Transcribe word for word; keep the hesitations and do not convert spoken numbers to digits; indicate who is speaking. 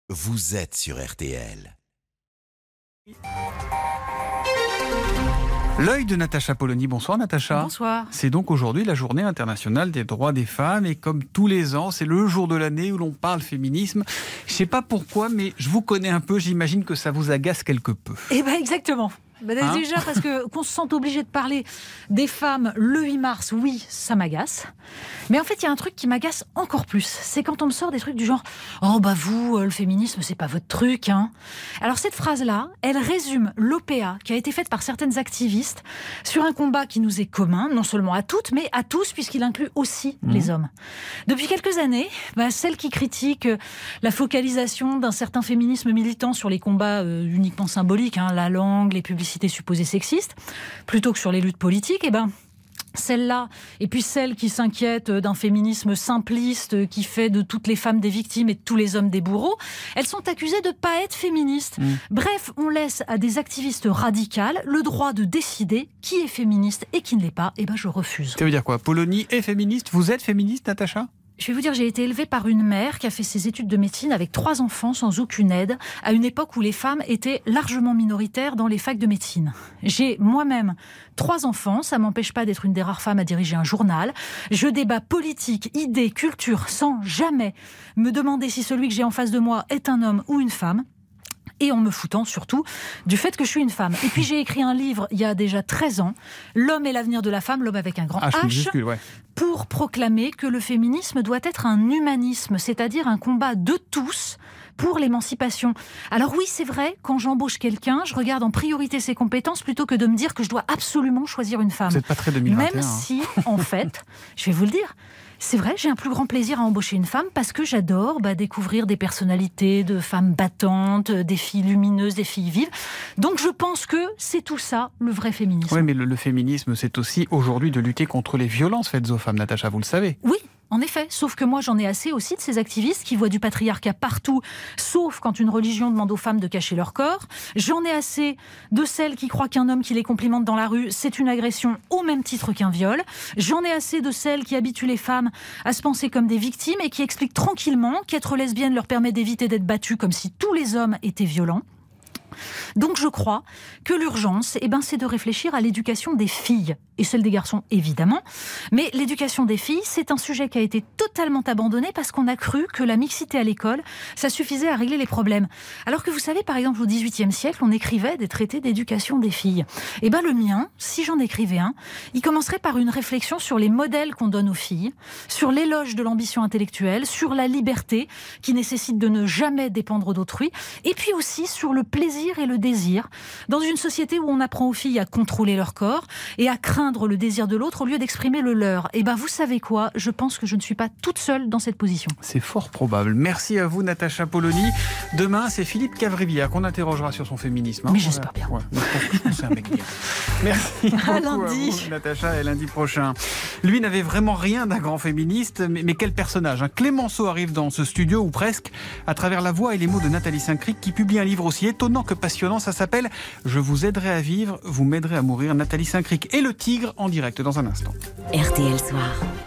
Speaker 1: Vous êtes sur R T L.
Speaker 2: L'œil de Natacha Polony. Bonsoir Natacha.
Speaker 3: Bonsoir.
Speaker 2: C'est donc aujourd'hui la journée internationale des droits des femmes et comme tous les ans, c'est le jour de l'année où l'on parle féminisme. Je ne sais pas pourquoi, mais je vous connais un peu, j'imagine que ça vous agace quelque peu.
Speaker 3: Eh bien exactement. Ben
Speaker 2: Hein
Speaker 3: déjà parce que qu'on se sente obligé de parler des femmes le huit mars, oui, ça m'agace. Mais en fait, il y a un truc qui m'agace encore plus. C'est quand on me sort des trucs du genre « Oh bah vous, le féminisme, c'est pas votre truc. Hein. » Alors cette phrase-là, elle résume l'O P A qui a été faite par certaines activistes sur un combat qui nous est commun, non seulement à toutes, mais à tous, puisqu'il inclut aussi mmh. les hommes. Depuis quelques années, bah, celles qui critiquent la focalisation d'un certain féminisme militant sur les combats euh, uniquement symboliques, hein, la langue, les publicités supposées sexistes, plutôt que sur les luttes politiques, eh ben, celles-là, et puis celles qui s'inquiètent d'un féminisme simpliste qui fait de toutes les femmes des victimes et de tous les hommes des bourreaux, elles sont accusées de ne pas être féministes. Mmh. Bref, on laisse à des activistes radicales le droit de décider qui est féministe et qui ne l'est pas. Eh ben, je refuse.
Speaker 2: Ça veut dire quoi? Polony est féministe? Vous êtes féministe, Natacha?
Speaker 3: Je vais vous dire, j'ai été élevée par une mère qui a fait ses études de médecine avec trois enfants sans aucune aide, à une époque où les femmes étaient largement minoritaires dans les facs de médecine. J'ai moi-même trois enfants, ça m'empêche pas d'être une des rares femmes à diriger un journal. Je débat politique, idées, culture, sans jamais me demander si celui que j'ai en face de moi est un homme ou une femme. Et en me foutant surtout du fait que je suis une femme. Et puis j'ai écrit un livre il y a déjà treize ans, L'homme et l'avenir de la femme, l'homme avec un grand H,
Speaker 2: H ouais.
Speaker 3: pour proclamer que le féminisme doit être un humanisme, c'est-à-dire un combat de tous pour l'émancipation. Alors oui, c'est vrai, quand j'embauche quelqu'un, je regarde en priorité ses compétences plutôt que de me dire que je dois absolument choisir une femme.
Speaker 2: Vous n'êtes pas très deux mille vingt et un.
Speaker 3: Même
Speaker 2: hein.
Speaker 3: si, en fait, je vais vous le dire, c'est vrai, j'ai un plus grand plaisir à embaucher une femme parce que j'adore bah, découvrir des personnalités de femmes battantes, des filles lumineuses, des filles vives. Donc je pense que c'est tout ça, le vrai féminisme.
Speaker 2: Oui, mais le, le féminisme, c'est aussi aujourd'hui de lutter contre les violences faites aux femmes, Natacha, vous le savez.
Speaker 3: Oui. En effet, sauf que moi j'en ai assez aussi de ces activistes qui voient du patriarcat partout, sauf quand une religion demande aux femmes de cacher leur corps. J'en ai assez de celles qui croient qu'un homme qui les complimente dans la rue, c'est une agression au même titre qu'un viol. J'en ai assez de celles qui habituent les femmes à se penser comme des victimes et qui expliquent tranquillement qu'être lesbienne leur permet d'éviter d'être battues comme si tous les hommes étaient violents. Donc je crois que l'urgence, eh ben, c'est de réfléchir à l'éducation des filles, et celle des garçons évidemment, mais l'éducation des filles, c'est un sujet qui a été totalement abandonné parce qu'on a cru que la mixité à l'école, ça suffisait à régler les problèmes. Alors que vous savez, par exemple, au dix-huitième siècle, on écrivait des traités d'éducation des filles. Et ben le mien, si j'en écrivais un, il commencerait par une réflexion sur les modèles qu'on donne aux filles, sur l'éloge de l'ambition intellectuelle, sur la liberté qui nécessite de ne jamais dépendre d'autrui, et puis aussi sur le plaisir et le désir, dans une société où on apprend aux filles à contrôler leur corps et à craindre le désir de l'autre au lieu d'exprimer le leur. Et ben vous savez quoi, je pense que je ne suis pas toute seule dans cette position.
Speaker 2: C'est fort probable. Merci à vous Natacha Polony. Demain, c'est Philippe Cavrivière qu'on interrogera sur son féminisme. Hein.
Speaker 3: Mais j'espère bien.
Speaker 2: Ouais, c'est un mec bien. Merci beaucoup
Speaker 3: à lundi.
Speaker 2: À vous, Natacha, et lundi prochain. Lui n'avait vraiment rien d'un grand féministe, mais, mais quel personnage. Hein. Clémenceau arrive dans ce studio, ou presque, à travers la voix et les mots de Nathalie Saint-Cric, qui publie un livre aussi étonnant que passionnant, ça s'appelle « Je vous aiderai à vivre, vous m'aiderez à mourir ». Nathalie Saint-Cric et le tigre en direct dans un instant.
Speaker 4: R T L Soir.